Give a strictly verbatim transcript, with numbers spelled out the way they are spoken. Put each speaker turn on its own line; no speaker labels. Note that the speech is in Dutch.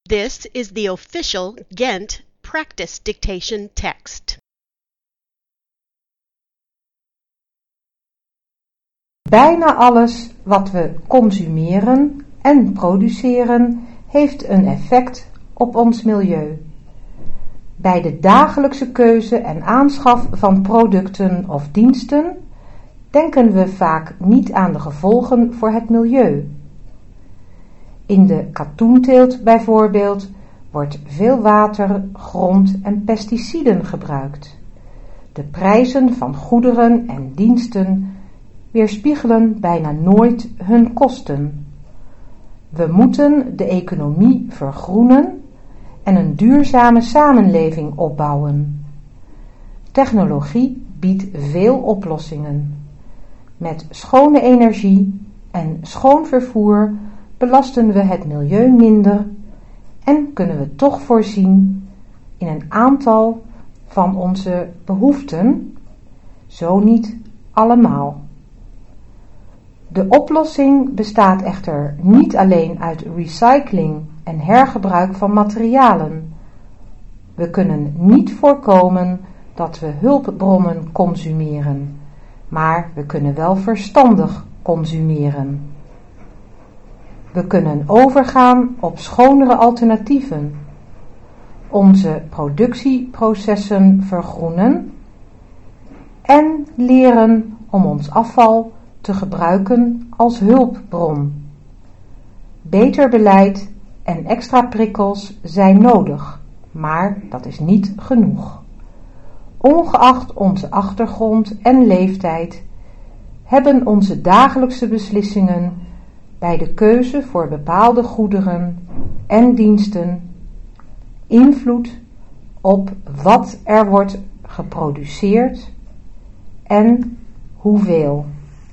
This is the official Ghent practice dictation text.
Bijna alles wat we consumeren en produceren heeft een effect op ons milieu. Bij de dagelijkse keuze en aanschaf van producten of diensten denken we vaak niet aan de gevolgen voor het milieu. In de katoenteelt bijvoorbeeld wordt veel water, grond en pesticiden gebruikt. De prijzen van goederen en diensten weerspiegelen bijna nooit hun kosten. We moeten de economie vergroenen en een duurzame samenleving opbouwen. Technologie biedt veel oplossingen. Met schone energie en schoon vervoer belasten we het milieu minder en kunnen we toch voorzien in een aantal van onze behoeften, zo niet allemaal. De oplossing bestaat echter niet alleen uit recycling en hergebruik van materialen. We kunnen niet voorkomen dat we hulpbronnen consumeren, maar we kunnen wel verstandig consumeren. We kunnen overgaan op schonere alternatieven, onze productieprocessen vergroenen en leren om ons afval te gebruiken als hulpbron. Beter beleid en extra prikkels zijn nodig, maar dat is niet genoeg. Ongeacht onze achtergrond en leeftijd hebben onze dagelijkse beslissingen bij de keuze voor bepaalde goederen en diensten invloed op wat er wordt geproduceerd en hoeveel.